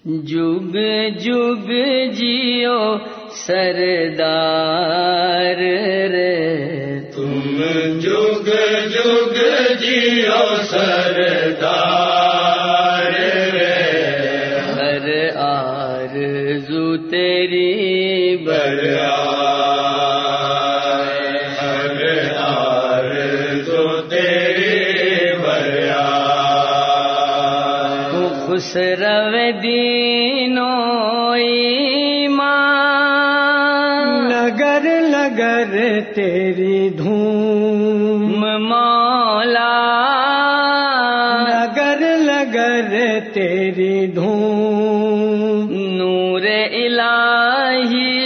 جگ جگ جیو سردار رے، تم جگ جگ جیو سردار رے، ہر آرزو تیری برآئے، ہر آرزو تیری برآئے، خسرو دین و ایمان، نگر نگر تیری دھوم مولا، نگر نگر تیری دھوم، نور الہی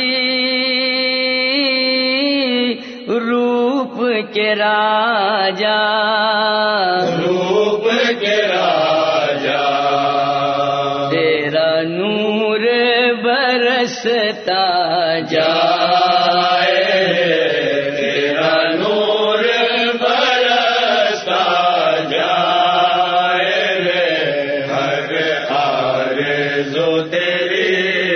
روپ کے راجا، روپ کے راجا، تیرا نور برستا جائے، تیرا نور برستا جائے رے، ہر آرزو تیری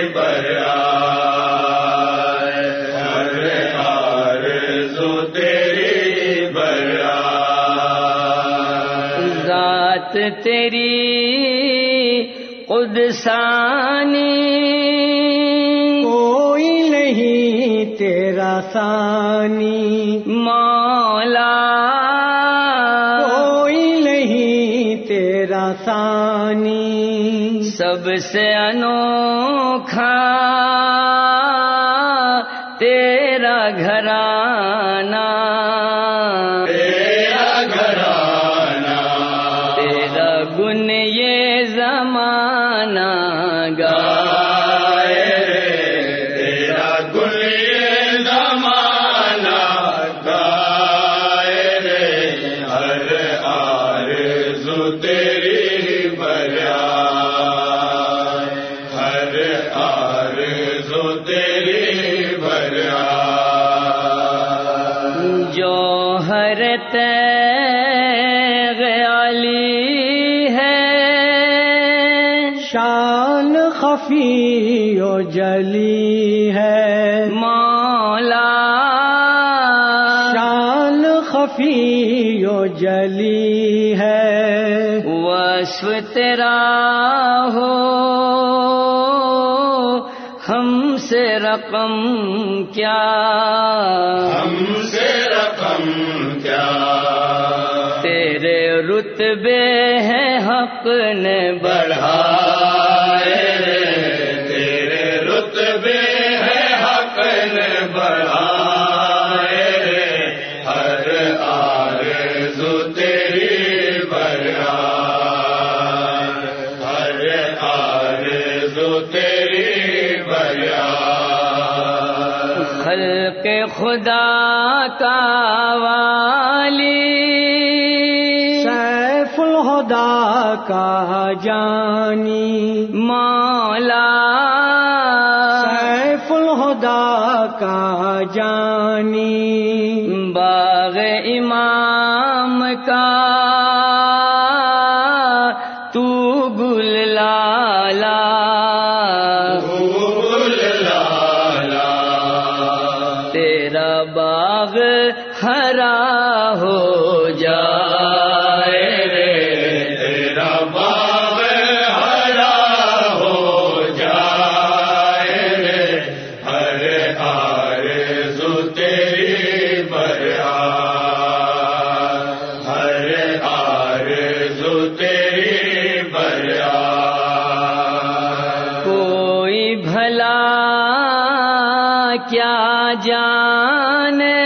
برآئے، ہر آرزو تیری برآئے، ذات تیری قدسانی، کوئی نہیں تیرا ثانی، مولا، کوئی نہیں تیرا ثانی، سب سے انوکھا تیرا گھرانہ، تیرا گھرانہ، تیرا گن یہ زمانہ گائے، تیرا گل یہ زمانہ گائے رے، ہر آرزو تیری برآئے، ہر آرزو تیری برآئے، جوہر تیغ علی ہے، شان خفی و جلی ہے، مولا، شان خفی و جلی ہے، وصف تیرا ہو ہم سے رقم کیا، ہم سے رقم کیا، تیرے رتبے ہیں حق نے بڑھائے، تیرے رتبے ہیں حق نے بڑھائے، ہر آرزو تیری برآئے، ہر آرزو تیری برآئے، خلق خدا کا والی، سیف الہدا کا جانی، مولا، سیف الہدا کا جانی، باغ امام کا تو گل لالا، گل لالا، تیرا باغ ہرا ہو جائے رے، تیرا باغ ہرا ہو جائے رے، ہر آرزو تیری برآئے، ہر آرزو تیری برآئے، کوئی بھلا کیا جانے،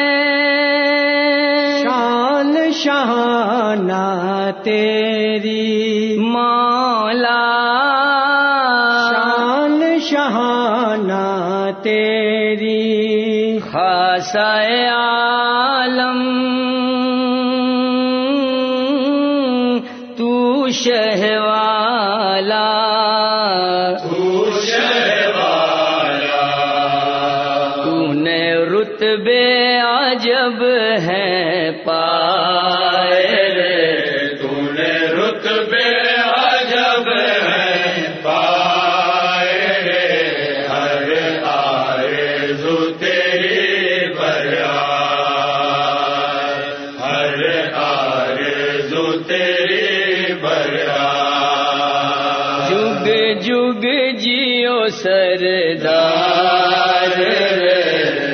شان شہانہ تیری، مولا، شان شہانہ تیری، خاصہ عالم تو شہ والا، تو شہوالا، تو نے رتبے عجب ہیں پائے، تو نے رتبے عجب ہیں پائے، سردار